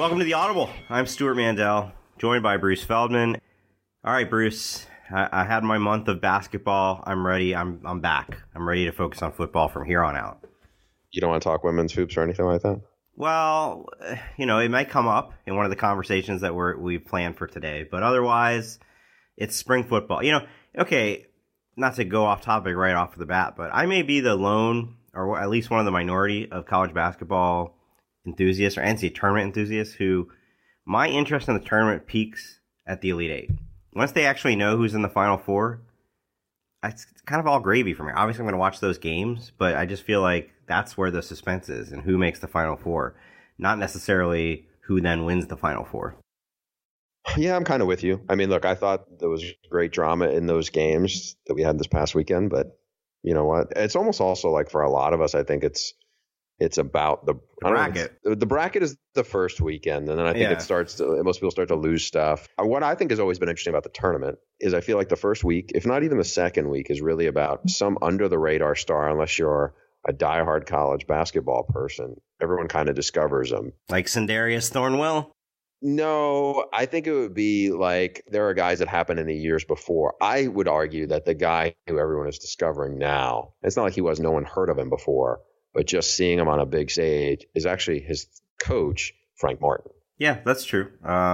Welcome to The Audible. I'm Stuart Mandel, joined by Bruce Feldman. All right, Bruce, I had my month of basketball. I'm ready. I'm back. I'm ready to focus on football from here on out. You don't want to talk women's hoops or anything like that? Well, it might come up in one of the conversations that we've planned for today, but otherwise, it's spring football. Okay, not to go off topic right off the bat, but I may be the lone, or at least one of the minority of college basketball enthusiasts or NCAA tournament enthusiasts who my interest in the tournament peaks at the Elite Eight. Once they actually know who's in the Final Four, it's kind of all gravy for me. Obviously, I'm going to watch those games, but I just feel like that's where the suspense is and who makes the Final Four, not necessarily who then wins the Final Four. Yeah, I'm kind of with you. I mean, look, I thought there was great drama in those games that we had this past weekend, but you know what? It's almost also like for a lot of us, I think it's about the bracket. The bracket is the first weekend, and then I think most people start to lose stuff. What I think has always been interesting about the tournament is I feel like the first week, if not even the second week, is really about some under the radar star, unless you're a diehard college basketball person. Everyone kind of discovers them. Like Sindarius Thornwell? No, I think it would be like there are guys that happened in the years before. I would argue that the guy who everyone is discovering now, it's not like no one heard of him before, but just seeing him on a big stage is actually his coach, Frank Martin. Yeah, that's true.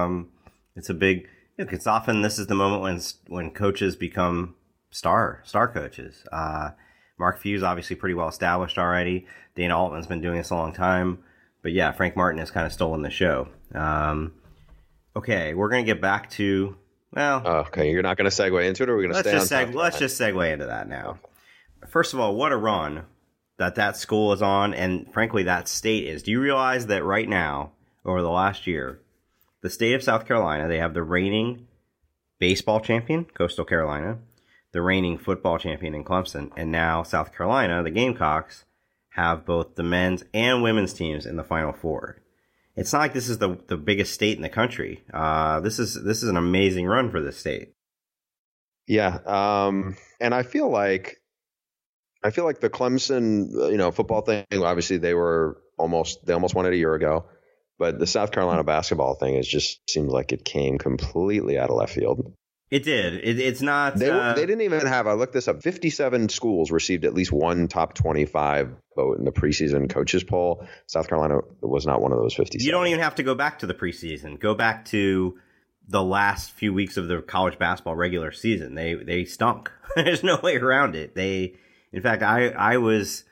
It's often this is the moment when coaches become star coaches. Mark Few's obviously pretty well established already. Dana Altman's been doing this a long time. But yeah, Frank Martin has kind of stolen the show. Okay, we're going to get back to, okay, you're not going to segue into it, or we're going to stay on top? Let's just segue into that now. First of all, what a run that school is on, and frankly, that state is. Do you realize that right now, over the last year, the state of South Carolina, they have the reigning baseball champion, Coastal Carolina, the reigning football champion in Clemson, and now South Carolina, the Gamecocks, have both the men's and women's teams in the Final Four. It's not like this is the biggest state in the country. This is an amazing run for this state. Yeah, and I feel like the Clemson, football thing. Obviously, they almost won it a year ago, but the South Carolina basketball thing just seems like it came completely out of left field. It did. It's not. They didn't even have. I looked this up. 57 schools received at least one top 25 vote in the preseason coaches poll. South Carolina was not one of those 57. You don't even have to go back to the preseason. Go back to the last few weeks of the college basketball regular season. They stunk. There's no way around it. In fact, I was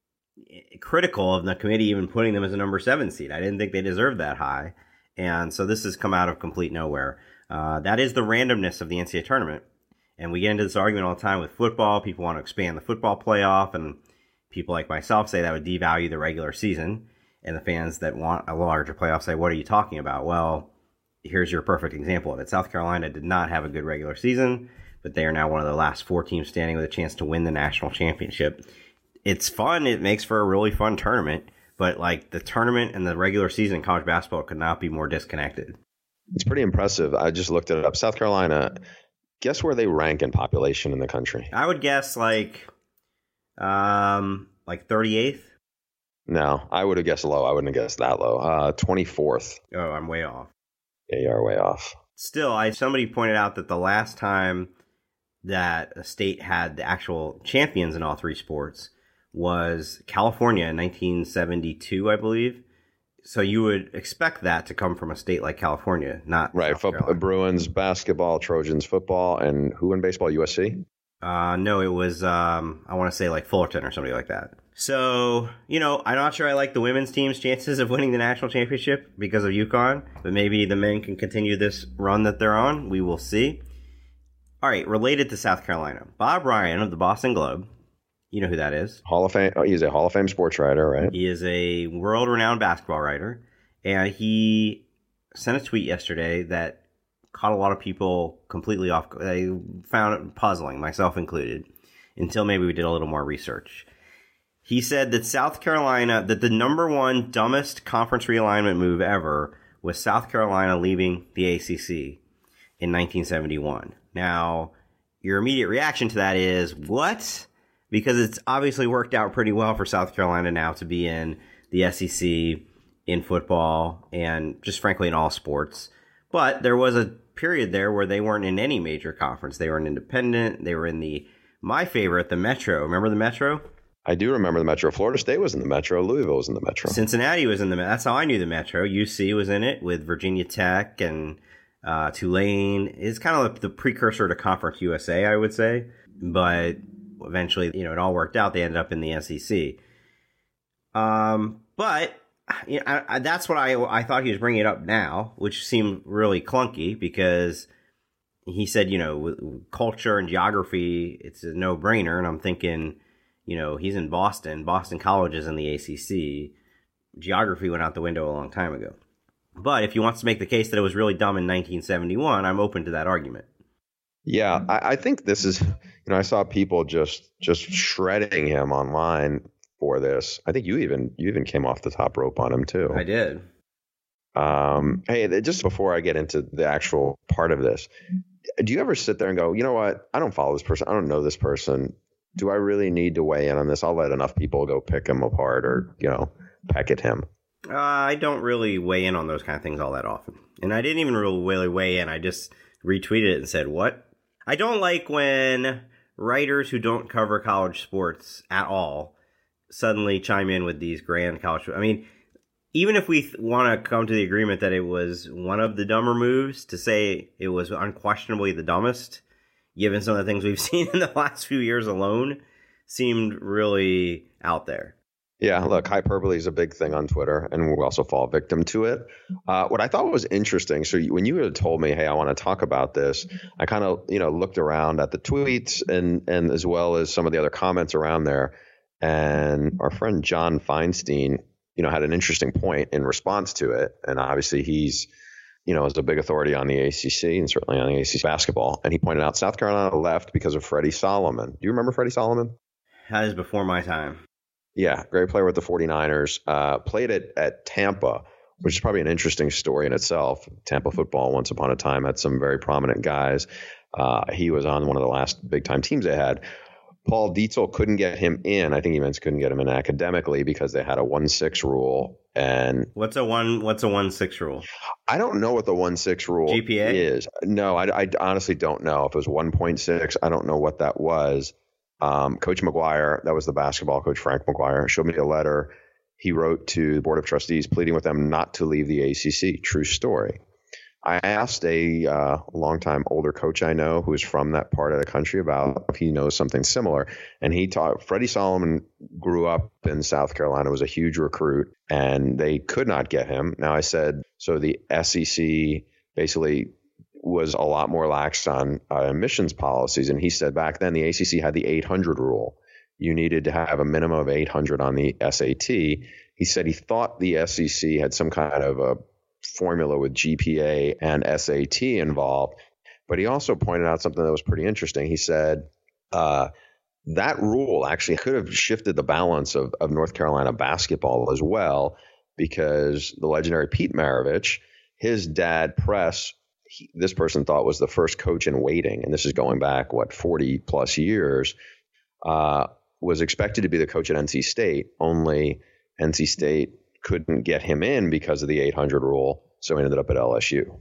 critical of the committee even putting them as a number 7 seed. I didn't think they deserved that high, and so this has come out of complete nowhere. That is the randomness of the NCAA tournament. And we get into this argument all the time with football. People want to expand the football playoff, and people like myself say that would devalue the regular season. And the fans that want a larger playoff say, what are you talking about? Well, here's your perfect example of it. South Carolina did not have a good regular season, but they are now one of the last 4 teams standing with a chance to win the national championship. It's fun. It makes for a really fun tournament. But like the tournament and the regular season in college basketball could not be more disconnected. It's pretty impressive. I just looked it up. South Carolina, guess where they rank in population in the country? I would guess like 38th. No, I would have guessed low. I wouldn't have guessed that low. 24th. Oh, I'm way off. Yeah, you are way off. Still, somebody pointed out that the last time that a state had the actual champions in all 3 sports was California in 1972, I believe. So you would expect that to come from a state like California, not right. Bruins basketball, Trojans football, and who in baseball? USC? No, it was I want to say like Fullerton or somebody like that. So I'm not sure I like the women's team's chances of winning the national championship because of UConn, but maybe the men can continue this run that they're on. We will see. All right, related to South Carolina, Bob Ryan of the Boston Globe. You know who that is? Hall of Fame. Oh, he's a Hall of Fame sports writer, right? He is a world-renowned basketball writer, and he sent a tweet yesterday that caught a lot of people completely off. They found it puzzling, myself included, until maybe we did a little more research. He said that that the number 1 dumbest conference realignment move ever was South Carolina leaving the ACC in 1971. Now, your immediate reaction to that is, what? Because it's obviously worked out pretty well for South Carolina now to be in the SEC in football and just frankly in all sports. But there was a period there where they weren't in any major conference. They were an independent. They were in my favorite, the Metro. Remember the Metro? I do remember the Metro. Florida State was in the Metro. Louisville was in the Metro. Cincinnati was in the Metro. That's how I knew the Metro. UC was in it with Virginia Tech and Tulane. It's kind of like the precursor to Conference USA, I would say. But eventually, it all worked out. They ended up in the SEC. But that's what I thought he was bringing it up now, which seemed really clunky because he said, with culture and geography, it's a no-brainer. And I'm thinking, he's in Boston. Boston College is in the ACC. Geography went out the window a long time ago. But if he wants to make the case that it was really dumb in 1971, I'm open to that argument. Yeah, I think this is, I saw people just shredding him online for this. I think you even came off the top rope on him too. I did. Hey, just before I get into the actual part of this, do you ever sit there and go, you know what? I don't follow this person. I don't know this person. Do I really need to weigh in on this? I'll let enough people go pick him apart or, peck at him. I don't really weigh in on those kind of things all that often. And I didn't even really weigh in. I just retweeted it and said, what? I don't like when writers who don't cover college sports at all suddenly chime in with these grand college. I mean, even if we want to come to the agreement that it was one of the dumber moves, to say it was unquestionably the dumbest, given some of the things we've seen in the last few years alone, seemed really out there. Yeah, look, hyperbole is a big thing on Twitter, and we also fall victim to it. What I thought was interesting, so when you had told me, hey, I want to talk about this, I kind of, looked around at the tweets and as well as some of the other comments around there. And our friend John Feinstein, had an interesting point in response to it. And obviously he's, is a big authority on the ACC and certainly on the ACC basketball. And he pointed out South Carolina left because of Freddie Solomon. Do you remember Freddie Solomon? That is before my time. Yeah, great player with the 49ers. Played at Tampa, which is probably an interesting story in itself. Tampa football once upon a time had some very prominent guys. He was on one of the last big-time teams they had. Paul Dietzel couldn't get him in. I think he meant couldn't get him in academically because they had a 1-6 rule. And what's a 1-6 rule? I don't know what the 1-6 rule GPA is. No, I honestly don't know. If it was 1.6, I don't know what that was. Coach McGuire, that was the basketball coach, Frank McGuire, showed me a letter he wrote to the Board of Trustees pleading with them not to leave the ACC. True story. I asked a longtime older coach I know who is from that part of the country about if he knows something similar. And he taught Freddie Solomon grew up in South Carolina, was a huge recruit, and they could not get him. Now I said, so the SEC basically was a lot more lax on admissions policies. And he said back then the ACC had the 800 rule. You needed to have a minimum of 800 on the SAT. He said he thought the SEC had some kind of a formula with GPA and SAT involved. But he also pointed out something that was pretty interesting. He said that rule actually could have shifted the balance of North Carolina basketball as well, because the legendary Pete Maravich, his dad, Press, this person thought was the first coach in waiting, and this is going back, 40 plus years, was expected to be the coach at NC State, only NC State couldn't get him in because of the 800 rule, so he ended up at LSU.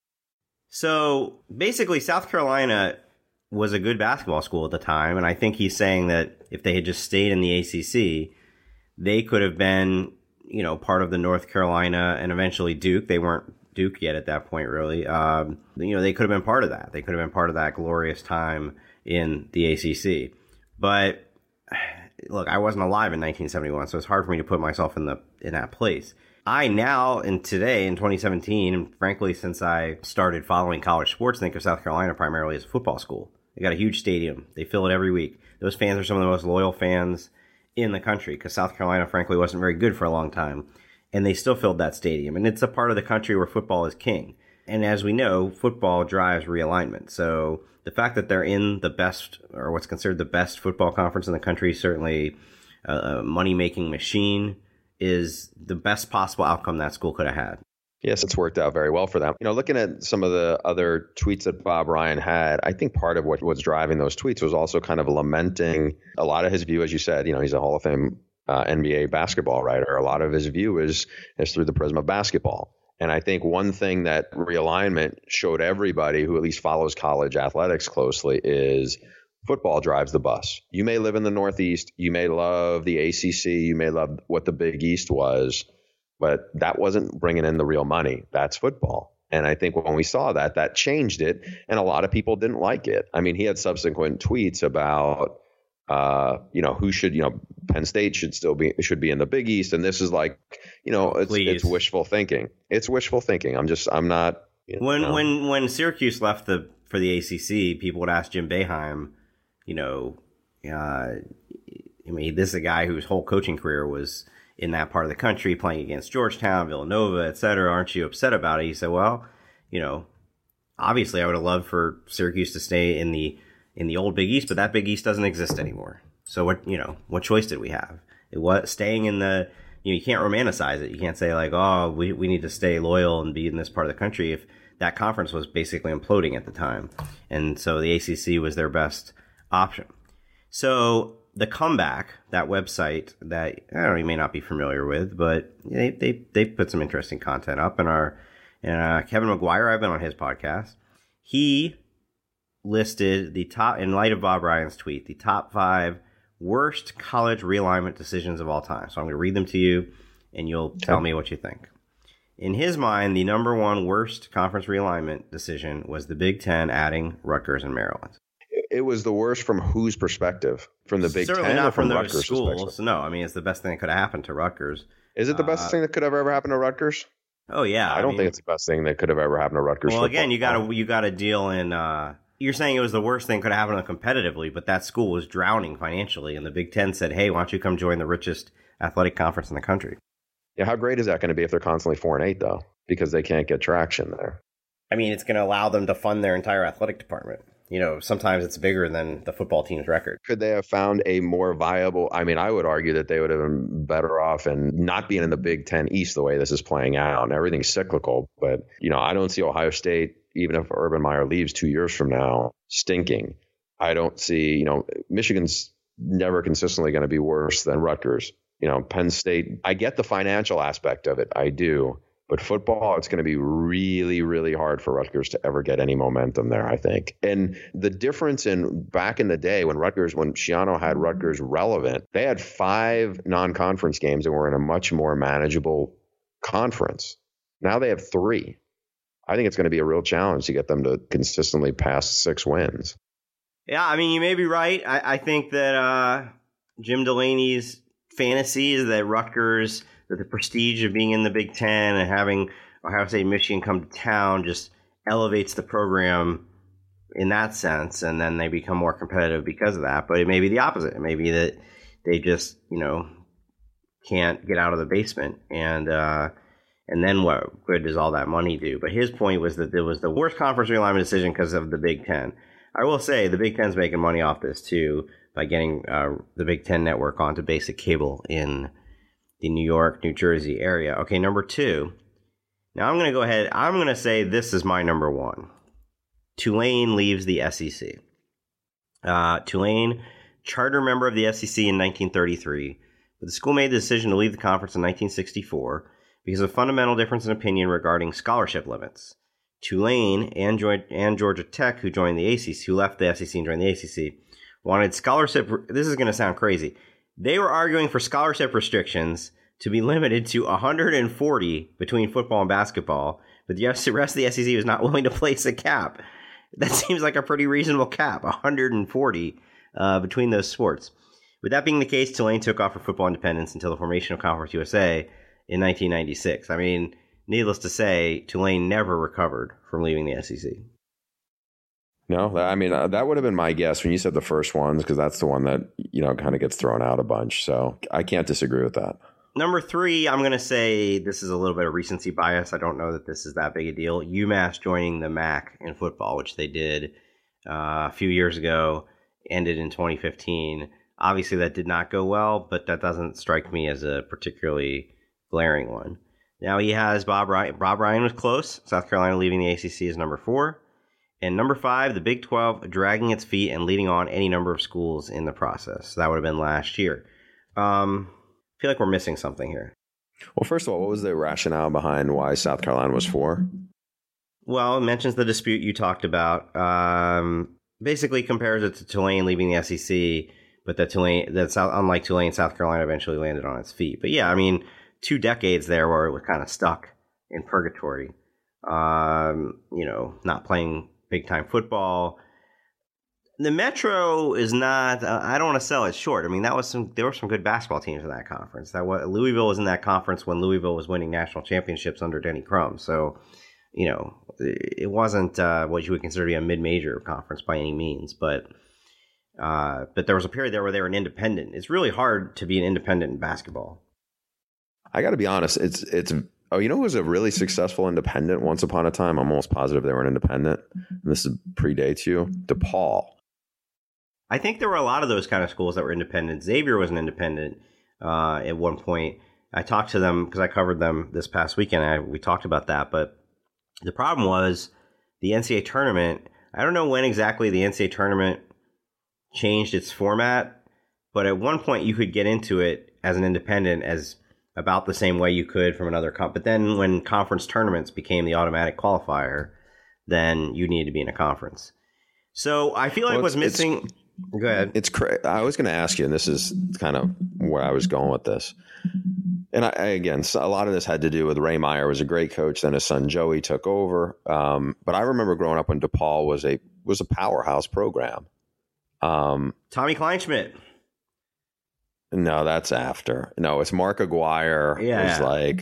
So basically, South Carolina was a good basketball school at the time, and I think he's saying that if they had just stayed in the ACC, they could have been, part of the North Carolina and eventually Duke. They weren't Duke yet at that point, really. They could have been part of that. They could have been part of that glorious time in the ACC. But look, I wasn't alive in 1971, so it's hard for me to put myself in that place. I now, and today in 2017, and frankly, since I started following college sports, think of South Carolina primarily as a football school. They got a huge stadium. They fill it every week. Those fans are some of the most loyal fans in the country because South Carolina, frankly, wasn't very good for a long time. And they still filled that stadium. And it's a part of the country where football is king. And as we know, football drives realignment. So the fact that they're in the best, or what's considered the best football conference in the country, certainly a money-making machine, is the best possible outcome that school could have had. Yes, it's worked out very well for them. Looking at some of the other tweets that Bob Ryan had, I think part of what was driving those tweets was also kind of lamenting a lot of his view, as you said, he's a Hall of Fame NBA basketball writer. A lot of his view is through the prism of basketball. And I think one thing that realignment showed everybody who at least follows college athletics closely is football drives the bus. You may live in the Northeast. You may love the ACC. You may love what the Big East was, but that wasn't bringing in the real money. That's football. And I think when we saw that, that changed it. And a lot of people didn't like it. I mean, he had subsequent tweets about, who should, Penn State should be in the Big East. And this is like, it's wishful thinking. It's wishful thinking. I'm not. When Syracuse left for the ACC, people would ask Jim Boeheim, this is a guy whose whole coaching career was in that part of the country, playing against Georgetown, Villanova, et cetera. Aren't you upset about it? He said, well, obviously I would have loved for Syracuse to stay in the old Big East, but that Big East doesn't exist anymore. So what choice did we have? It was staying in the, you can't romanticize it. You can't say like, oh, we need to stay loyal and be in this part of the country if that conference was basically imploding at the time. And so the ACC was their best option. So the Comeback, that website that you may not be familiar with, but they put some interesting content up. And Kevin McGuire, I've been on his podcast. He listed the top, in light of Bob Ryan's tweet, the top 5 worst college realignment decisions of all time. So I'm going to read them to you, and you'll tell me what you think. In his mind, the number 1 worst conference realignment decision was the Big Ten adding Rutgers and Maryland. It was the worst from whose perspective? From the Big Certainly Ten not or from those Rutgers' schools. No, I mean, it's the best thing that could have happened to Rutgers. Is it the best thing that could have ever happened to Rutgers? Oh, yeah. I don't think it's the best thing that could have ever happened to Rutgers. Well, again, you got a deal in you're saying it was the worst thing could have happened competitively, but that school was drowning financially, and the Big Ten said, hey, why don't you come join the richest athletic conference in the country? Yeah, how great is that going to be if they're constantly 4-8, though? Because they can't get traction there. I mean, it's going to allow them to fund their entire athletic department. Sometimes it's bigger than the football team's record. Could they have found a more viable? I mean, I would argue that they would have been better off and not being in the Big Ten East the way this is playing out. And everything's cyclical, but I don't see Ohio State, even if Urban Meyer leaves 2 years from now, stinking. I don't see, Michigan's never consistently going to be worse than Rutgers. Penn State, I get the financial aspect of it. I do. But football, it's going to be really, really hard for Rutgers to ever get any momentum there, I think. And the difference in back in the day when Schiano had Rutgers relevant, they had 5 non-conference games and were in a much more manageable conference. Now they have 3. I think it's going to be a real challenge to get them to consistently pass 6 wins. Yeah, I mean, you may be right. I think that Jim Delaney's fantasy is that Rutgers, that the prestige of being in the Big Ten and having Ohio State and Michigan come to town just elevates the program in that sense, and then they become more competitive because of that. But it may be the opposite. It may be that they just, can't get out of the basement, and then what good does all that money do? But his point was that it was the worst conference realignment decision because of the Big Ten. I will say the Big Ten's making money off this too by getting the Big Ten network onto basic cable in the New York, New Jersey area. Okay, number 2. Now I'm going to go ahead. I'm going to say this is my number 1. Tulane leaves the SEC. Tulane, charter member of the SEC in 1933, but the school made the decision to leave the conference in 1964 because of a fundamental difference in opinion regarding scholarship limits. Tulane and Georgia Tech, who left the SEC and joined the ACC, wanted scholarship. This is going to sound crazy. They were arguing for scholarship restrictions to be limited to 140 between football and basketball, but the rest of the SEC was not willing to place a cap. That seems like a pretty reasonable cap, 140 between those sports. With that being the case, Tulane took off for football independence until the formation of Conference USA in 1996. I mean, needless to say, Tulane never recovered from leaving the SEC. No, I mean, that would have been my guess when you said the first ones, because that's the one that, kind of gets thrown out a bunch. So I can't disagree with that. Number 3, I'm going to say this is a little bit of recency bias. I don't know that this is that big a deal. UMass joining the MAC in football, which they did a few years ago, ended in 2015. Obviously, that did not go well, but that doesn't strike me as a particularly glaring one. Now he has Bob Ryan. Bob Ryan was close. South Carolina leaving the ACC is number 4. And number 5, the Big 12 dragging its feet and leading on any number of schools in the process. That would have been last year. feel like we're missing something here. Well, first of all, what was the rationale behind why South Carolina was 4? Well, it mentions the dispute you talked about. Basically compares it to Tulane leaving the SEC, but unlike Tulane, South Carolina eventually landed on its feet. But yeah, I mean, 2 decades there where it was kind of stuck in purgatory. Not playing big time football. The Metro is not. I don't want to sell it short. I mean, there were some good basketball teams in that conference. Louisville was in that conference when Louisville was winning national championships under Denny Crum. So, it wasn't what you would consider to be a mid-major conference by any means. But there was a period there where they were an independent. It's really hard to be an independent in basketball. I got to be honest. It's. Oh, who was a really successful independent once upon a time? I'm almost positive they were an independent. And this predates you. DePaul. I think there were a lot of those kind of schools that were independent. Xavier was an independent at one point. I talked to them because I covered them this past weekend. We talked about that. But the problem was the NCAA tournament. I don't know when exactly the NCAA tournament changed its format. But at one point you could get into it as an independent as about the same way you could from another comp. But then when conference tournaments became the automatic qualifier, then you needed to be in a conference. So I feel like what's missing... Go ahead. I was going to ask you, and this is kind of where I was going with this. And again, a lot of this had to do with Ray Meyer was a great coach. Then his son Joey took over. But I remember growing up when DePaul was a powerhouse program. Tommy Kleinschmidt. No, that's after. No, it's Mark Aguirre. Yeah.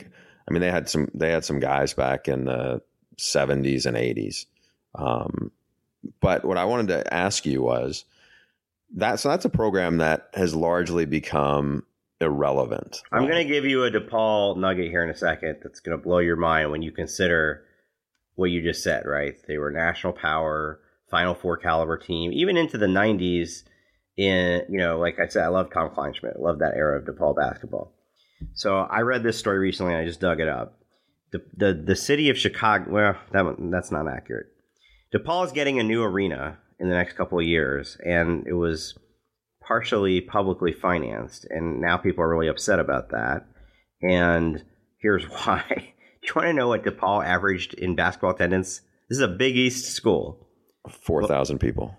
They had some guys back in the 70s and 80s. But what I wanted to ask you was that's a program that has largely become irrelevant. I'm going to give you a DePaul nugget here in a second that's going to blow your mind when you consider what you just said, right? They were national power, Final Four caliber team, even into the 90s. Like I said, I love Tom Kleinschmidt. I love that era of DePaul basketball. So I read this story recently and I just dug it up. The city of Chicago, well, that's not accurate. DePaul is getting a new arena in the next couple of years, and it was partially publicly financed, and now people are really upset about that. And here's why. Do you want to know what DePaul averaged in basketball attendance? This is a Big East school. 4,000 people.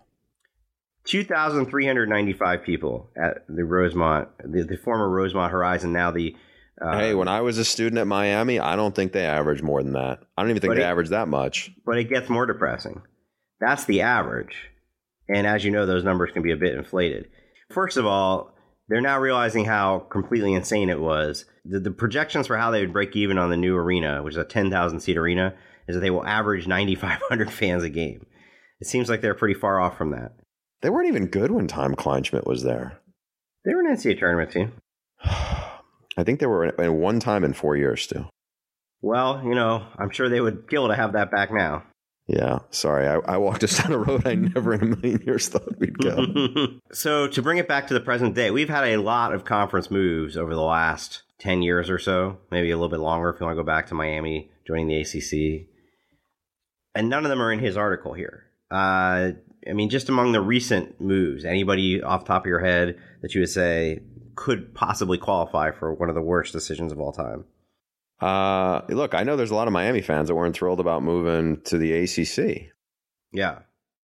2,395 people at the Rosemont, the former Rosemont Horizon, now the... Hey, when I was a student at Miami, I don't think they averaged more than that. I don't even think they averaged that much. But it gets more depressing. That's the average. And as you know, those numbers can be a bit inflated. First of all, they're now realizing how completely insane it was. The projections for how they would break even on the new arena, which is a 10,000-seat arena, is that they will average 9,500 fans a game. It seems like they're pretty far off from that. They weren't even good when Tom Kleinschmidt was there. They were an NCAA tournament team. I think they were in one time in 4 years, too. Well, I'm sure they would kill to have that back now. Yeah, sorry. I walked us down a road I never in a million years thought we'd go. So to bring it back to the present day, we've had a lot of conference moves over the last 10 years or so, maybe a little bit longer if you want to go back to Miami joining the ACC. And none of them are in his article here. Just among the recent moves, anybody off the top of your head that you would say could possibly qualify for one of the worst decisions of all time? Look, I know there's a lot of Miami fans that weren't thrilled about moving to the ACC. Yeah.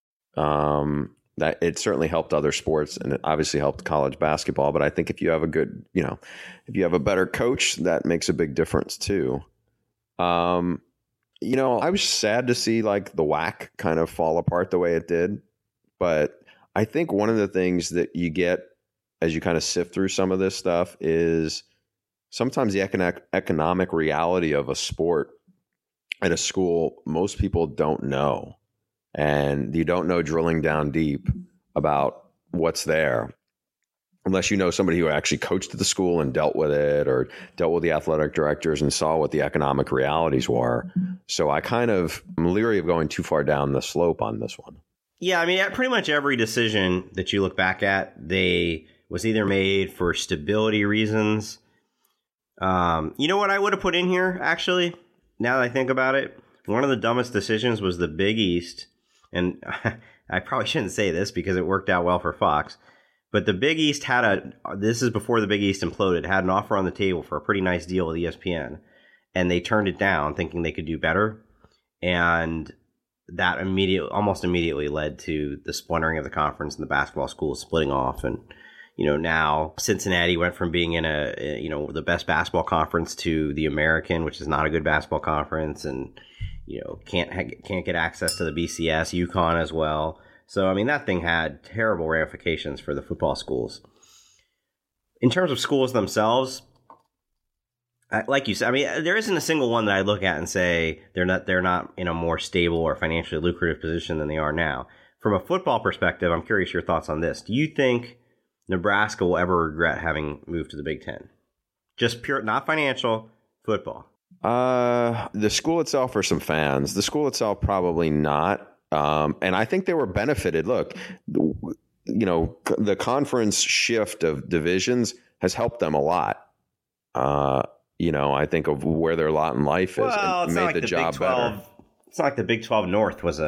That it certainly helped other sports and it obviously helped college basketball. But I think if you have if you have a better coach, that makes a big difference too. I was sad to see like the WAC kind of fall apart the way it did. But I think one of the things that you get as you kind of sift through some of this stuff is sometimes the economic reality of a sport at a school, most people don't know. And you don't know drilling down deep about what's there unless you know somebody who actually coached at the school and dealt with it or dealt with the athletic directors and saw what the economic realities were. So I'm leery of going too far down the slope on this one. Yeah, pretty much every decision that you look back at, they was either made for stability reasons. You know what I would have put in here, actually, now that I think about it? One of the dumbest decisions was the Big East. And I probably shouldn't say this because it worked out well for Fox. But the Big East this is before the Big East imploded, had an offer on the table for a pretty nice deal with ESPN, and they turned it down thinking they could do better. And that almost immediately led to the splintering of the conference and the basketball schools splitting off. And, now Cincinnati went from being in the best basketball conference to the American, which is not a good basketball conference, and, can't get access to the BCS, UConn as well. So, I mean, that thing had terrible ramifications for the football schools. In terms of schools themselves, like you said, I mean, there isn't a single one that I look at and say they're not in a more stable or financially lucrative position than they are now. From a football perspective, I'm curious your thoughts on this. Do you think Nebraska will ever regret having moved to the Big Ten? Just pure, not financial, football. The school itself or some fans? The school itself, probably not. And I think they were benefited. Look, the conference shift of divisions has helped them a lot. I think of where their lot in life is and made the job better. It's not like the Big 12 North was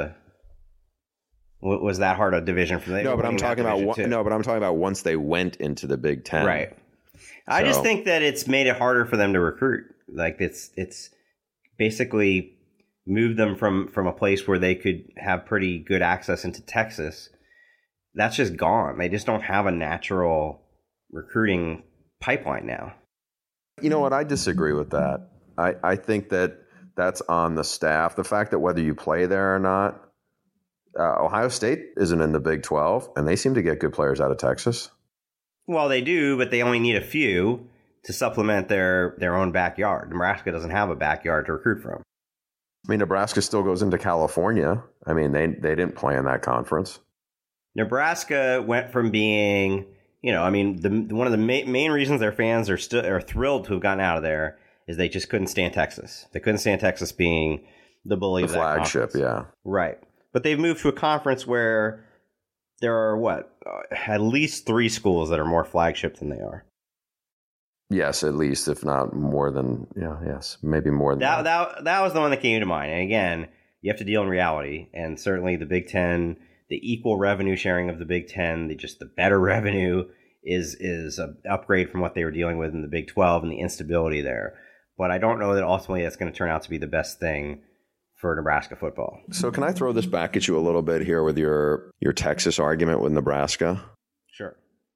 that hard a division for them. No, but I'm talking about once they went into the Big Ten. Right. I just think that it's made it harder for them to recruit. Like it's basically moved them from a place where they could have pretty good access into Texas. That's just gone. They just don't have a natural recruiting pipeline now. You know what? I disagree with that. I think that's on the staff. The fact that whether you play there or not, Ohio State isn't in the Big 12, and they seem to get good players out of Texas. Well, they do, but they only need a few to supplement their own backyard. Nebraska doesn't have a backyard to recruit from. I mean, Nebraska still goes into California. I mean, they didn't play in that conference. Nebraska went from being, one of the main reasons their fans are thrilled to have gotten out of there is they just couldn't stand Texas. They couldn't stand Texas being the bully of that flagship, conference. Yeah. Right. But they've moved to a conference where there are, at least 3 schools that are more flagship than they are. Yes, at least, if not more than, maybe more than that. That was the one that came to mind. And again, you have to deal in reality. And certainly the Big Ten, the equal revenue sharing of the Big Ten, the better revenue is an upgrade from what they were dealing with in the Big 12 and the instability there. But I don't know that ultimately that's going to turn out to be the best thing for Nebraska football. So can I throw this back at you a little bit here with your Texas argument with Nebraska? Sure.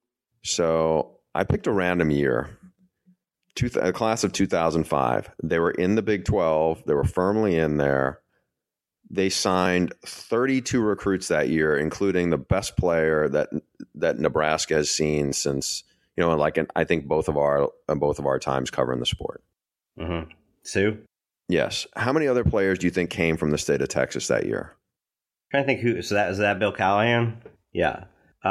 So I picked a random year. A class of 2005. They were in the Big 12. They were firmly in there. They signed 32 recruits that year, including the best player that Nebraska has seen since, I think both of our times covering the sport. Mm-hmm. Sue? Yes. How many other players do you think came from the state of Texas that year? I'm trying to think who. So is that Bill Callahan? Yeah.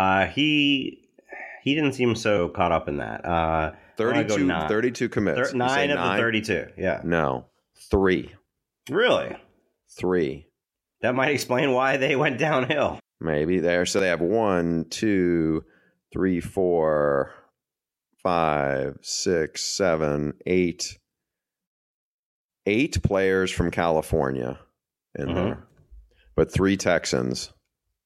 He didn't seem so caught up in that. 32 commits. 9 of the 32, yeah. No, 3. Really? 3. That might explain why they went downhill. Maybe there. So they have 1, 2, 3, 4, 5, 6, 7, 8. 8 players from California in there, but 3 Texans.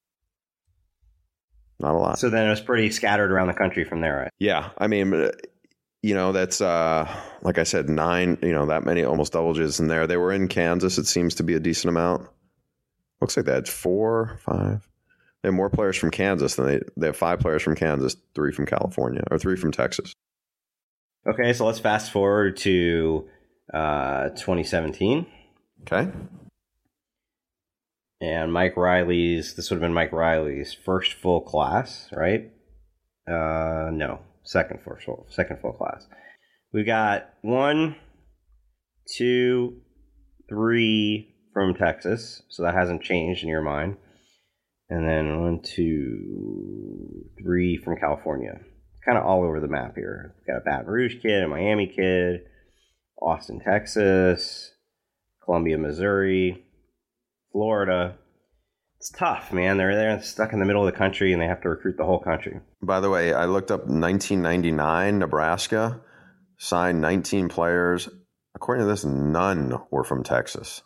Not a lot. So then it was pretty scattered around the country from there, right? Yeah. I mean, that's, like I said, 9, that many, almost double digits in there. They were in Kansas. It seems to be a decent amount. Looks like they had 4, 5. They have more players from Kansas than they have 5 players from Kansas, 3 from California, or 3 from Texas. Okay, so let's fast forward to 2017. Okay. And this would have been Mike Riley's first full class, right? No, second full class. We got 1, 2, 3 from Texas, so that hasn't changed in your mind. And then 1, 2, 3 from California. Kind of all over the map here. We've got a Baton Rouge kid, a Miami kid, Austin, Texas, Columbia, Missouri, Florida. It's tough, man. They're stuck in the middle of the country, and they have to recruit the whole country. By the way, I looked up 1999, Nebraska signed 19 players. According to this, none were from Texas.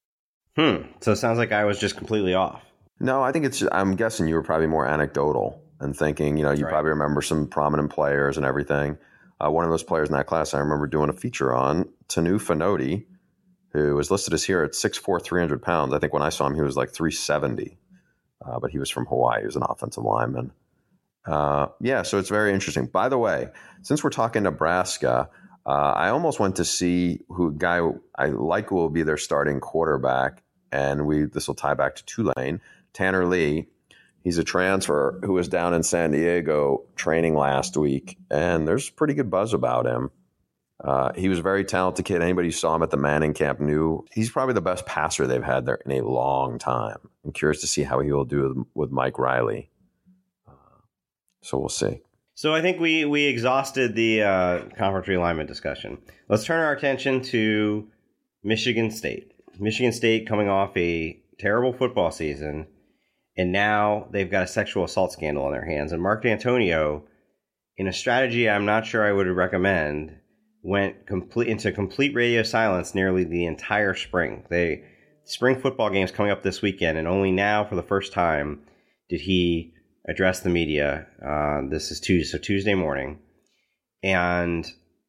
So it sounds like I was just completely off. No, I think I'm guessing you were probably more anecdotal. and thinking, you Right. probably remember some prominent players and everything. One of those players in that class I remember doing a feature on, Tanu Finoti, who was listed as here at 6'4", 300 pounds. I think when I saw him, he was like 370, but he was from Hawaii. He was an offensive lineman. So it's very interesting. By the way, since we're talking Nebraska, I almost went to see who guy I like will be their starting quarterback, and this will tie back to Tulane, Tanner Lee. He's a transfer who was down in San Diego training last week, and there's pretty good buzz about him. He was a very talented kid. Anybody who saw him at the Manning camp knew he's probably the best passer they've had there in a long time. I'm curious to see how he will do with Mike Riley. So we'll see. So I think we exhausted the conference realignment discussion. Let's turn our attention to Michigan State. Michigan State coming off a terrible football season, and now they've got a sexual assault scandal on their hands. And Mark D'Antonio, in a strategy I'm not sure I would recommend, went into complete radio silence nearly the entire spring. Spring football games coming up this weekend, and only now for the first time did he address the media. This is Tuesday morning. And,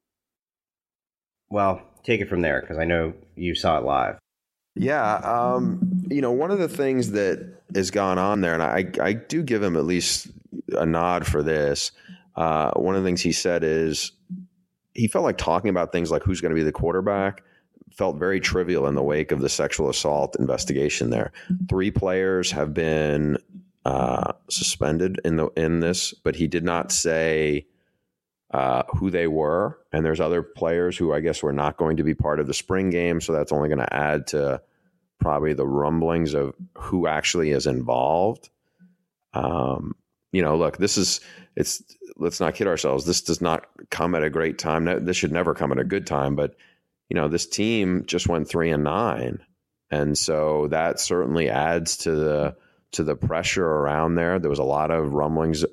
well, take it from there, because I know you saw it live. Yeah. One of the things that has gone on there, and I do give him at least a nod for this. One of the things he said is he felt like talking about things like who's going to be the quarterback felt very trivial in the wake of the sexual assault investigation there. 3 players have been suspended in this, but he did not say who they were. And there's other players who I guess were not going to be part of the spring game. So that's only going to add to probably the rumblings of who actually is involved. Look, let's not kid ourselves. This does not come at a great time. This should never come at a good time, but this team just went 3-9. And so that certainly adds to the pressure around there. There was a lot of rumblings,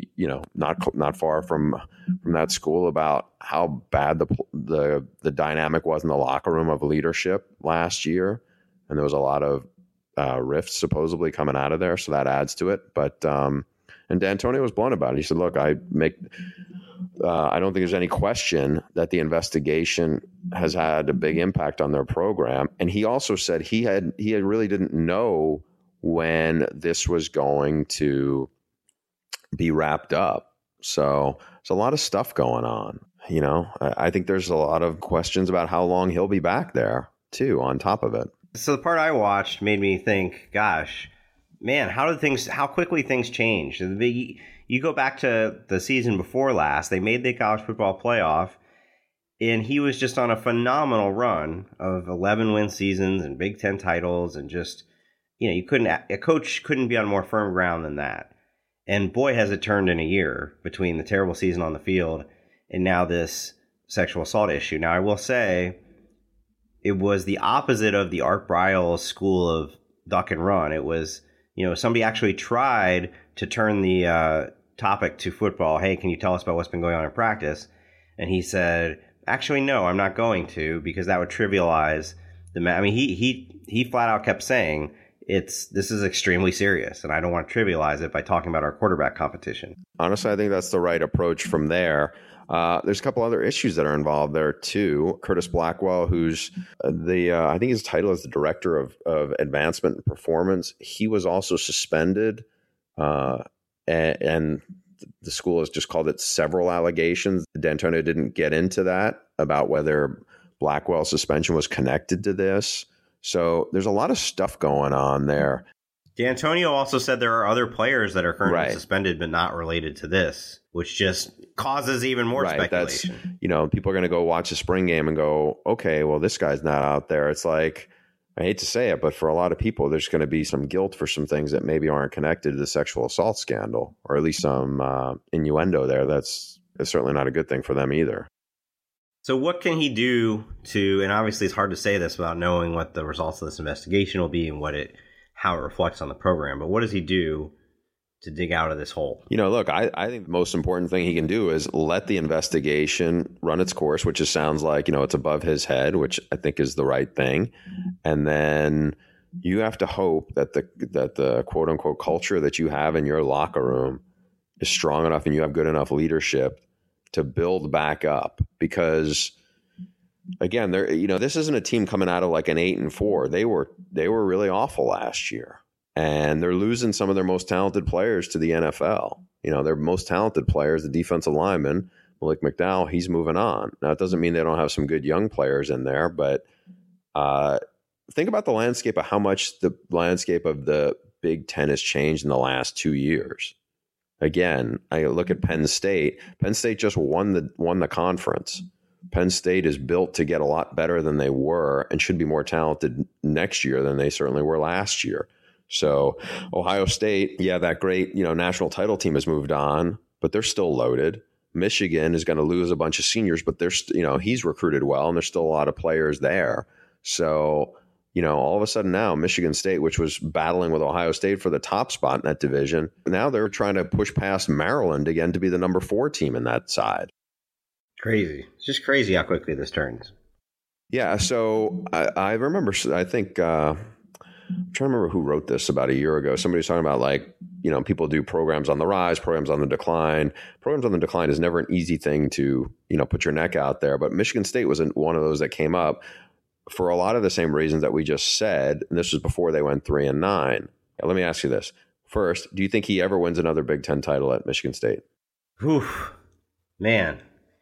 not far from that school about how bad the dynamic was in the locker room of leadership last year, and there was a lot of rifts supposedly coming out of there. So that adds to it. But and D'Antonio was blunt about it. He said, "Look, I don't think there's any question that the investigation has had a big impact on their program." And he also said he really didn't know when this was going to be wrapped up. So there's a lot of stuff going on. I think there's a lot of questions about how long he'll be back there too, on top of it. So the part I watched made me think, gosh, man, how quickly things changed. You go back to the season before last, they made the college football playoff, and he was just on a phenomenal run of 11-win seasons and Big Ten titles, and just, a coach couldn't be on more firm ground than that. And boy, has it turned in a year between the terrible season on the field and now this sexual assault issue. Now, I will say it was the opposite of the Art Briles school of duck and run. It was, somebody actually tried to turn the topic to football. Hey, can you tell us about what's been going on in practice? And he said, actually, no, I'm not going to, because that would trivialize the match. I mean, he flat out kept saying, this is extremely serious, and I don't want to trivialize it by talking about our quarterback competition. Honestly, I think that's the right approach from there. There's a couple other issues that are involved there too. Curtis Blackwell, who's I think his title is the director of advancement and performance. He was also suspended, and the school has just called it several allegations. D'Antonio didn't get into that about whether Blackwell's suspension was connected to this. So there's a lot of stuff going on there. D'Antonio also said there are other players that are currently suspended but not related to this, which just causes even more speculation. That's, people are going to go watch the spring game and go, okay, well, this guy's not out there. It's like, I hate to say it, but for a lot of people, there's going to be some guilt for some things that maybe aren't connected to the sexual assault scandal, or at least some innuendo there. That's certainly not a good thing for them either. So what can he do and obviously it's hard to say this without knowing what the results of this investigation will be and how it reflects on the program, but what does he do to dig out of this hole? Look, I think the most important thing he can do is let the investigation run its course, which just sounds like, it's above his head, which I think is the right thing. And then you have to hope that the quote unquote culture that you have in your locker room is strong enough and you have good enough leadership to build back up. Because again, this isn't a team coming out of like an 8-4. They were really awful last year, and they're losing some of their most talented players to the NFL. Their most talented players, the defensive lineman, Malik McDowell, he's moving on. Now, it doesn't mean they don't have some good young players in there, but think about the landscape of how much the landscape of the Big Ten has changed in the last 2 years. Again, I look at Penn State. Penn State just won the conference. Penn State is built to get a lot better than they were and should be more talented next year than they certainly were last year. So Ohio State, that great, national title team has moved on, but they're still loaded. Michigan is going to lose a bunch of seniors, but there's, he's recruited well and there's still a lot of players there. So, all of a sudden now Michigan State, which was battling with Ohio State for the top spot in that division, now they're trying to push past Maryland again to be the number 4 team in that side. Crazy. It's just crazy how quickly this turns. Yeah. So I remember, I think, I'm trying to remember who wrote this about a year ago. Somebody was talking about people do programs on the rise, programs on the decline. Programs on the decline is never an easy thing to, put your neck out there. But Michigan State was one of those that came up for a lot of the same reasons that we just said. And this was before they went 3-9. Now, let me ask you this. First, do you think he ever wins another Big Ten title at Michigan State? Oof, man.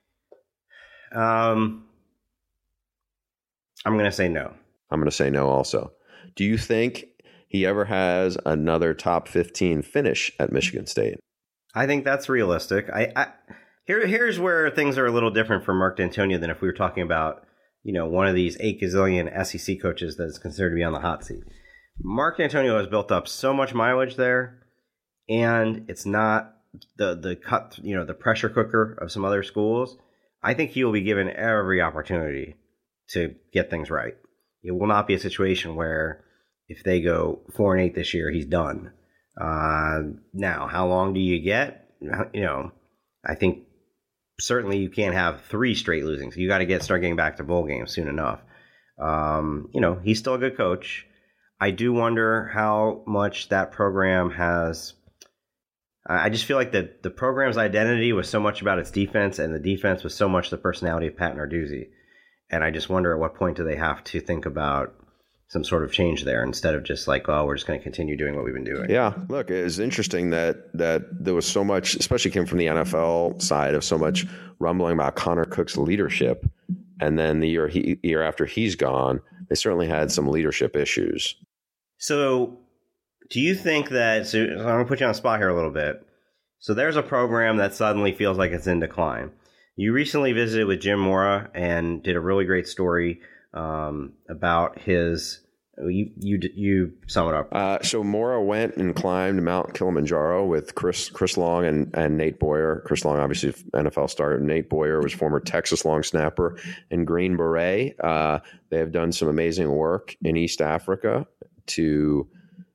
I'm going to say no. I'm going to say no also. Do you think he ever has another top 15 finish at Michigan State? I think that's realistic. Here's where things are a little different for Mark D'Antonio than if we were talking about, one of these 8 gazillion SEC coaches that's considered to be on the hot seat. Mark D'Antonio has built up so much mileage there, and it's not the cut, the pressure cooker of some other schools. I think he will be given every opportunity to get things right. It will not be a situation where if they go 4-8 this year, he's done. Now, how long do you get? I think certainly you can't have 3 straight losing. So you got to start getting back to bowl games soon enough. He's still a good coach. I do wonder how much that program has. I just feel like the program's identity was so much about its defense, and the defense was so much the personality of Pat Narduzzi. And I just wonder at what point do they have to think about some sort of change there instead of just like, oh, we're just going to continue doing what we've been doing. Yeah, look, it's interesting that there was so much, especially came from the NFL side, of so much rumbling about Connor Cook's leadership. And then the year after he's gone, they certainly had some leadership issues. So do you think that, so I'm going to put you on the spot here a little bit. So there's a program that suddenly feels like it's in decline. You recently visited with Jim Mora and did a really great story about his. You sum it up. So Mora went and climbed Mount Kilimanjaro with Chris Long and Nate Boyer. Chris Long, obviously NFL star. Nate Boyer was former Texas long snapper and Green Beret. They have done some amazing work in East Africa to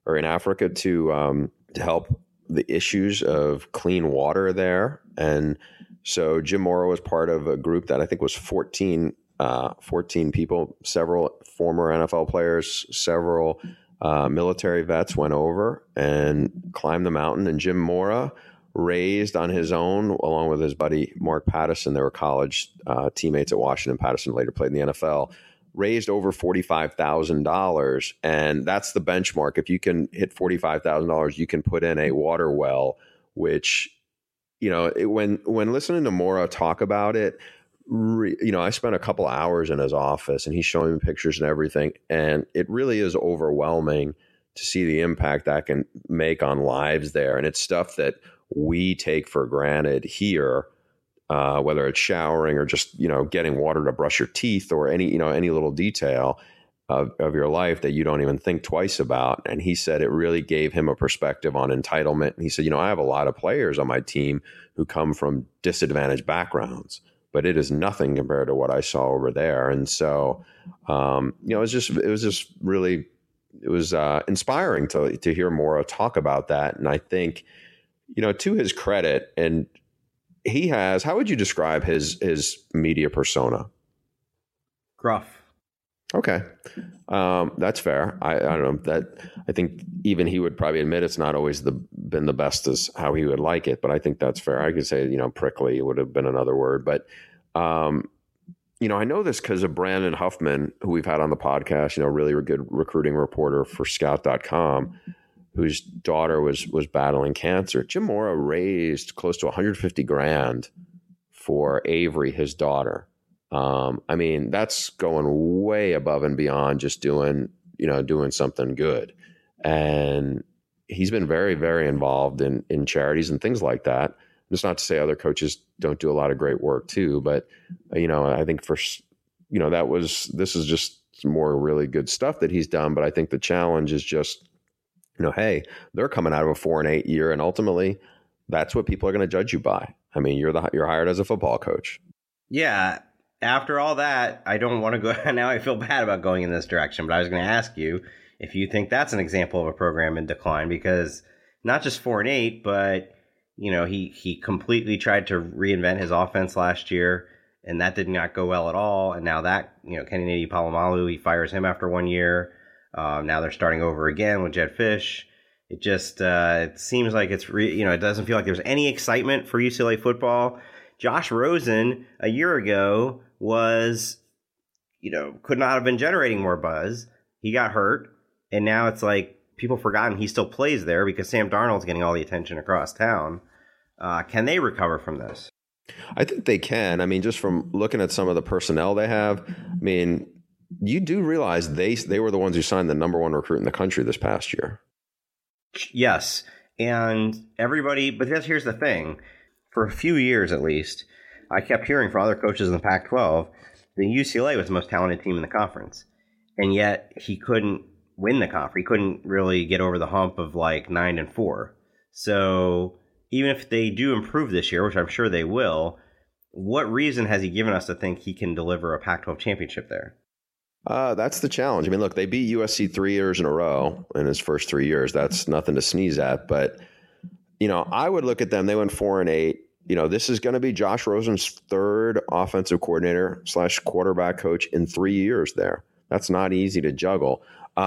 help the issues of clean water there. And so Jim Mora was part of a group that I think was 14 people, several former NFL players, several military vets went over and climbed the mountain. And Jim Mora raised on his own, along with his buddy Mark Patterson, they were college teammates at Washington. Patterson later played in the NFL, raised over $45,000. And that's the benchmark. If you can hit $45,000, you can put in a water well, which, when listening to Mora talk about it, I spent a couple hours in his office and he's showing me pictures and everything. And it really is overwhelming to see the impact that can make on lives there. And it's stuff that we take for granted here, whether it's showering or just, getting water to brush your teeth or any little detail of your life that you don't even think twice about. And he said it really gave him a perspective on entitlement. And he said, I have a lot of players on my team who come from disadvantaged backgrounds, but it is nothing compared to what I saw over there. And so, it was really inspiring to hear Mora talk about that. And I think, to his credit, and he has, how would you describe his media persona? Gruff. Okay. That's fair. I don't know that. I think even he would probably admit it's not always been the best as how he would like it, but I think that's fair. I could say, prickly would have been another word, but, I know this because of Brandon Huffman, who we've had on the podcast, really a good recruiting reporter for scout.com, whose daughter was battling cancer. Jim Mora raised close to $150,000 for Avery, his daughter. That's going way above and beyond just doing something good. And he's been very, very involved in charities and things like that. It's not to say other coaches don't do a lot of great work too, but I think this is just some more really good stuff that he's done. But I think the challenge is just, hey, they're coming out of a 4-8 year, and ultimately that's what people are going to judge you by. I mean, you're hired as a football coach. Yeah. After all that, I don't want to go. Now I feel bad about going in this direction, but I was going to ask you if you think that's an example of a program in decline, because not just 4-8, but he completely tried to reinvent his offense last year, and that did not go well at all. And now that Kenny Nady Palomalu, he fires him after 1 year. Now they're starting over again with Jedd Fisch. It just it seems like it's it doesn't feel like there's any excitement for UCLA football. Josh Rosen a year ago was, could not have been generating more buzz. He got hurt, and now it's like people forgotten he still plays there because Sam Darnold's getting all the attention across town. Can they recover from this? I think they can. I mean, just from looking at some of the personnel they have, you do realize they were the ones who signed the number one recruit in the country this past year. Yes, and everybody, but here's the thing. For a few years, at least, I kept hearing from other coaches in the Pac-12 that UCLA was the most talented team in the conference. And yet he couldn't win the conference. He couldn't really get over the hump of like 9-4. So even if they do improve this year, which I'm sure they will, what reason has he given us to think he can deliver a Pac-12 championship there? That's the challenge. I mean, look, they beat USC 3 years in a row in his first 3 years. That's nothing to sneeze at. But, I would look at them. They went 4-8. This is going to be Josh Rosen's third offensive coordinator / quarterback coach in 3 years there. That's not easy to juggle.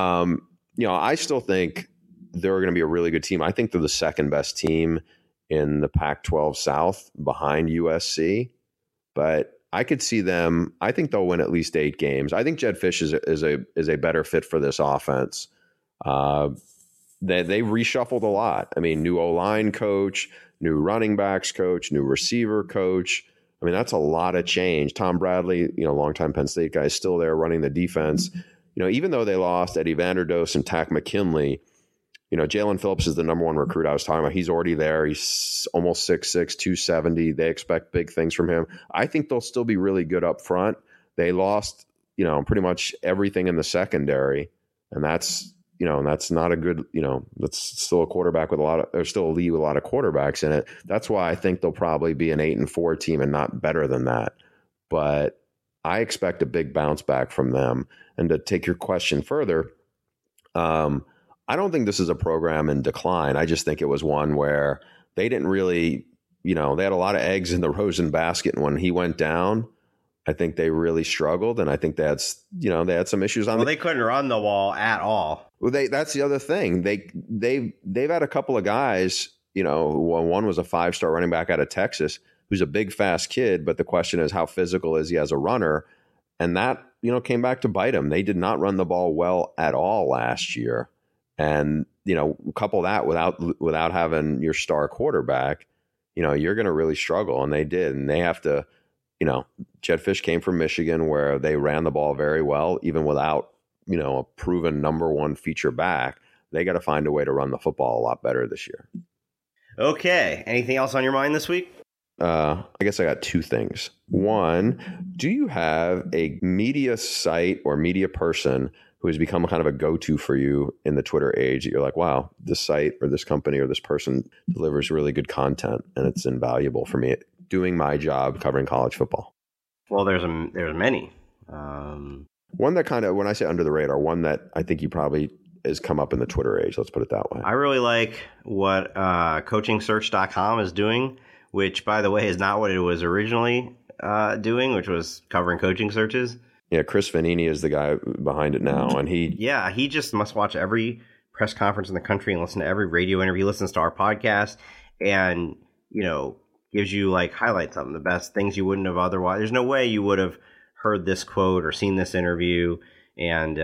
I still think they're going to be a really good team. I think they're the second best team in the Pac-12 South behind USC. But I could see them. I think they'll win at least 8 games. I think Jedd Fisch is a better fit for this offense. They reshuffled a lot. I mean, new O-line coach, new running backs coach, new receiver coach. I mean, that's a lot of change. Tom Bradley, longtime Penn State guy, is still there running the defense. Even though they lost Eddie Vanderdoes and Tack McKinley, Jalen Phillips is the number one recruit I was talking about. He's already there. He's almost 6'6", 270. They expect big things from him. I think they'll still be really good up front. They lost, pretty much everything in the secondary, and that's not a good, that's still a quarterback with there's still a league with a lot of quarterbacks in it. That's why I think they'll probably be an 8-4 team and not better than that. But I expect a big bounce back from them. And to take your question further, I don't think this is a program in decline. I just think it was one where they didn't really, they had a lot of eggs in the Rosen basket. And when he went down, I think they really struggled. And I think they had some issues on. Well, they couldn't run the ball at all. Well, that's the other thing. They've had a couple of guys, one was a 5-star running back out of Texas who's a big, fast kid. But the question is, how physical is he as a runner? And that, came back to bite him. They did not run the ball well at all last year. And, couple that without having your star quarterback, you're going to really struggle. And they did. And they have to, Jedd Fisch came from Michigan where they ran the ball very well, even without, a proven number one feature back. They got to find a way to run the football a lot better this year. Okay. Anything else on your mind this week? I guess I got 2 things. One, do you have a media site or media person who has become kind of a go-to for you in the Twitter age that you're like, wow, this site or this company or this person delivers really good content and it's invaluable for me doing my job covering college football? Well, there's many. One that kind of, when I say under the radar, one that I think you probably has come up in the Twitter age. Let's put it that way. I really like what coachingsearch.com is doing, which, by the way, is not what it was originally doing, which was covering coaching searches. Yeah, Chris Vanini is the guy behind it now, and he just must watch every press conference in the country and listen to every radio interview. He listens to our podcast, and gives you like highlights of them, the best things you wouldn't have otherwise. There's no way you would have heard this quote or seen this interview, and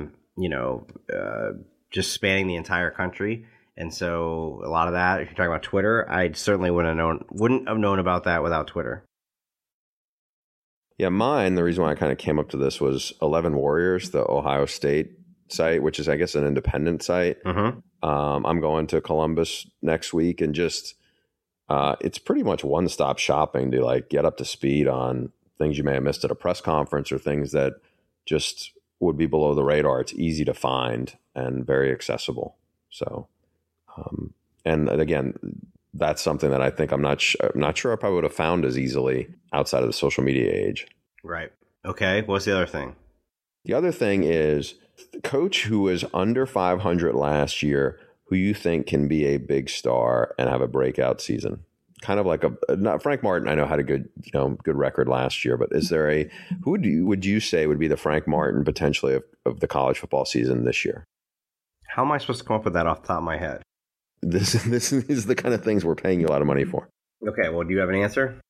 just spanning the entire country. And so a lot of that, if you're talking about Twitter, I certainly wouldn't have known about that without Twitter. Yeah, the reason why I kind of came up to this was 11 Warriors, the Ohio State site, which is, I guess, an independent site. Mm-hmm. I'm going to Columbus next week, and just it's pretty much one-stop shopping to like get up to speed on things you may have missed at a press conference or things that just would be below the radar. It's easy to find and very accessible. So, and again, that's something that I think I'm not sure I probably would have found as easily outside of the social media age. Right. Okay. What's the other thing? The other thing is the coach who was under 500 last year, who you think can be a big star and have a breakout season. Kind of like not Frank Martin. I know had a good record last year, but is there would you say would be the Frank Martin potentially of the college football season this year? How am I supposed to come up with that off the top of my head? This is the kind of things we're paying you a lot of money for. Okay, well, do you have an answer?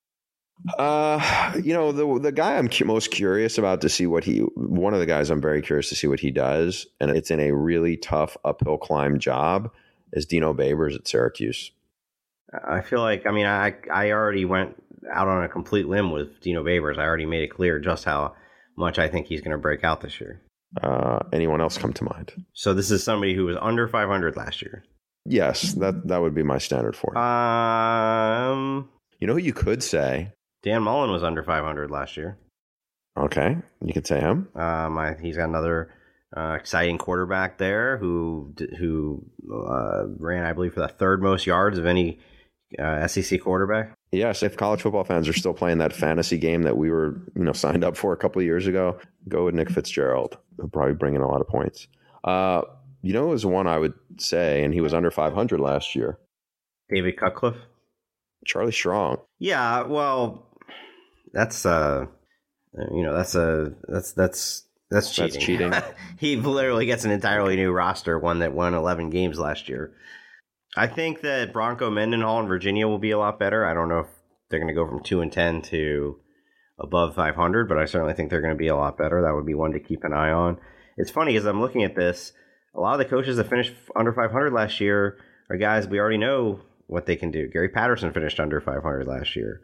The guy I'm most curious about to see one of the guys I'm very curious to see what he does, and it's in a really tough uphill climb job, is Dino Babers at Syracuse. I feel like, I already went out on a complete limb with Dino Babers. I already made it clear just how much I think he's going to break out this year. Anyone else come to mind? So this is somebody who was under 500 last year. Yes, that would be my standard for him. Who you could say? Dan Mullen was under 500 last year. Okay, you could say him. He's got another exciting quarterback there who ran, I believe, for the third most yards of any SEC quarterback. Yes, if college football fans are still playing that fantasy game that we were signed up for a couple of years ago, go with Nick Fitzgerald. He'll probably bring in a lot of points. Is one I would say, and he was under 500 last year. David Cutcliffe? Charlie Strong. Yeah, well, that's cheating. That's cheating. He literally gets an entirely new roster, one that won 11 games last year. I think that Bronco Mendenhall in Virginia will be a lot better. I don't know if they're going to go from 2-10 to above 500, but I certainly think they're going to be a lot better. That would be one to keep an eye on. It's funny, as I'm looking at this, a lot of the coaches that finished under 500 last year are guys we already know what they can do. Gary Patterson finished under 500 last year.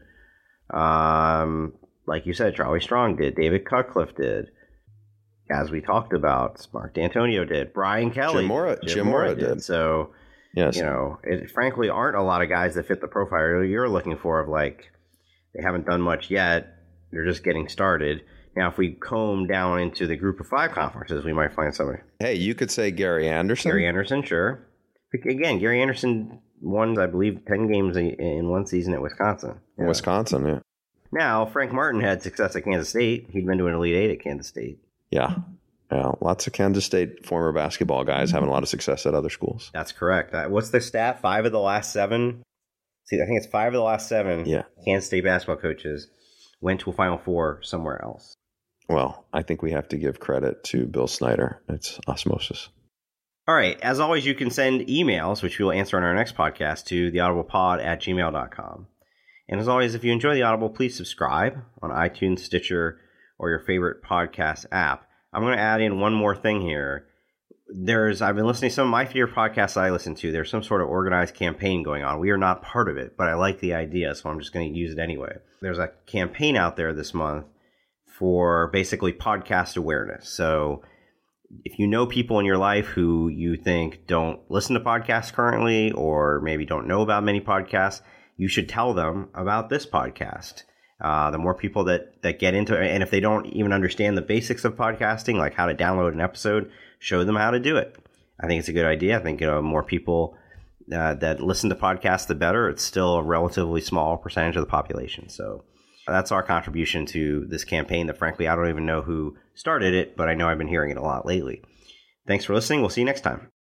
Like you said, Charlie Strong did. David Cutcliffe did. As we talked about, Mark D'Antonio did. Brian Kelly. Jim Mora did. So, yes. It frankly aren't a lot of guys that fit the profile you're looking for of like, they haven't done much yet. They're just getting started. Now, if we comb down into the group of 5 conferences, we might find somebody. Hey, you could say Gary Anderson. Gary Anderson, sure. Again, Gary Anderson won, I believe, 10 games in one season at Wisconsin. Yeah. Wisconsin, yeah. Now, Frank Martin had success at Kansas State. He'd been to an Elite Eight at Kansas State. Yeah. Lots of Kansas State former basketball guys having a lot of success at other schools. That's correct. What's the stat? 5 of the last 7? See, I think it's 5 of the last 7 Kansas State basketball coaches went to a Final Four somewhere else. Well, I think we have to give credit to Bill Snyder. It's osmosis. All right. As always, you can send emails, which we will answer on our next podcast, to theaudiblepod@gmail.com. And as always, if you enjoy The Audible, please subscribe on iTunes, Stitcher, or your favorite podcast app. I'm going to add in one more thing here. I've been listening to some of my favorite podcasts I listen to. There's some sort of organized campaign going on. We are not part of it, but I like the idea, so I'm just going to use it anyway. There's a campaign out there this month for basically podcast awareness. So if you know people in your life who you think don't listen to podcasts currently, or maybe don't know about many podcasts, you should tell them about this podcast. The more people that get into it, and if they don't even understand the basics of podcasting, like how to download an episode, show them how to do it. I think it's a good idea. I think more people that listen to podcasts, the better. It's still a relatively small percentage of the population. So that's our contribution to this campaign that, frankly, I don't even know who started it, but I know I've been hearing it a lot lately. Thanks for listening. We'll see you next time.